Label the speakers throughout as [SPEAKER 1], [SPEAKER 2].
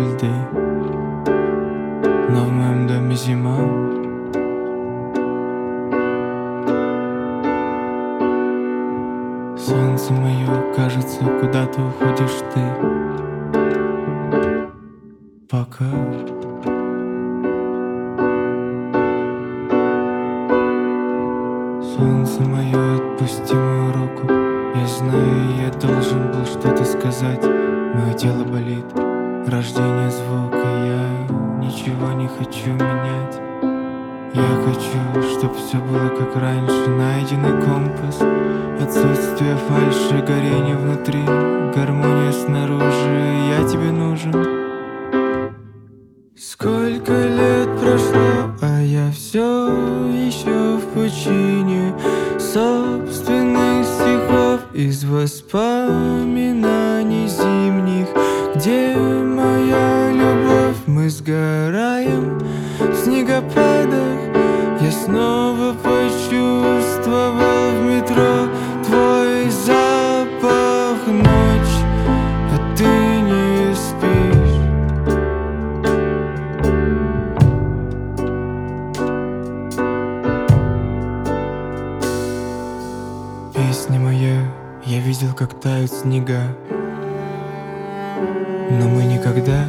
[SPEAKER 1] льды, но в моем доме зима. Солнце мое, кажется, куда-то уходишь ты. Пока. Солнце мое, отпусти мою руку. Я знаю, я должен был что-то сказать. Мое тело болит, рождение звука. Я ничего не хочу менять. Я хочу, чтоб все было как раньше. Найденный компас, отсутствие фальши, горение внутри, гармония снаружи. Я тебе нужен. Сколько лет прошло, а я все еще в пучине собственных стихов из воспоминаний зимних. Где моя любовь? Мы сгораем в снегопадах. Я снова почувствовал в метро твой запах. Ночь, а ты не спишь. Песня моя, я видел, как тают снега, но мы никогда.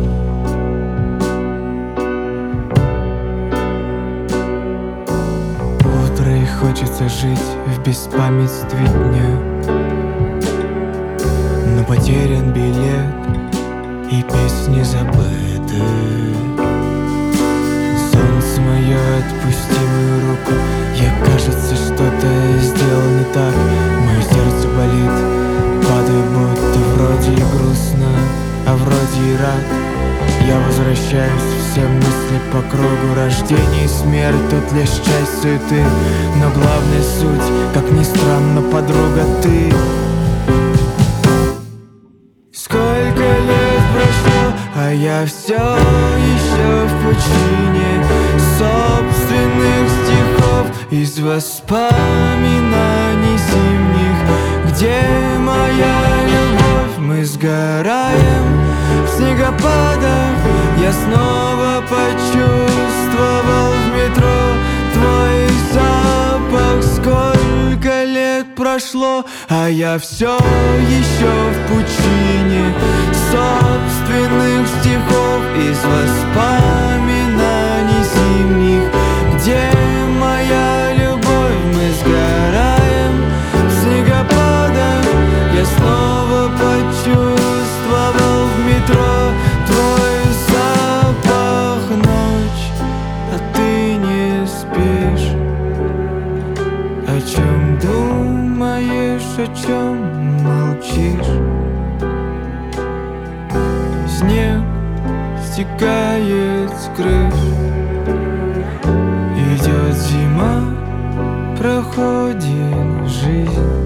[SPEAKER 1] Утро и хочется жить в беспамятстве дня, но потерян билет и песни забыты. Солнце мое, отпусти мою руку. Я, кажется, что-то сделал не так. Мое сердце болит, падаю, будто вроде и грустно, а вроде и рад. Я возвращаюсь, все мысли по кругу. Рождение и смерть, тут лишь часть суеты, но главная суть, как ни странно, подруга, ты. Сколько лет прошло, а я все еще в пучине собственных стихов из воспоминаний зимних. Где моя любовь? Мы сгораем в снегопадах. Я снова почувствовал в метро твой запах. Сколько лет прошло, а я все еще в пучине собственных стихов из воспоминаний зимних. Где моя любовь? Мы сгораем в снегопадах. Я снова почувствовал в метро твой запах. Ночь, а ты не спишь. О чем думаешь, о чем молчишь? Снег стекает с крыш. Идет зима, проходит жизнь.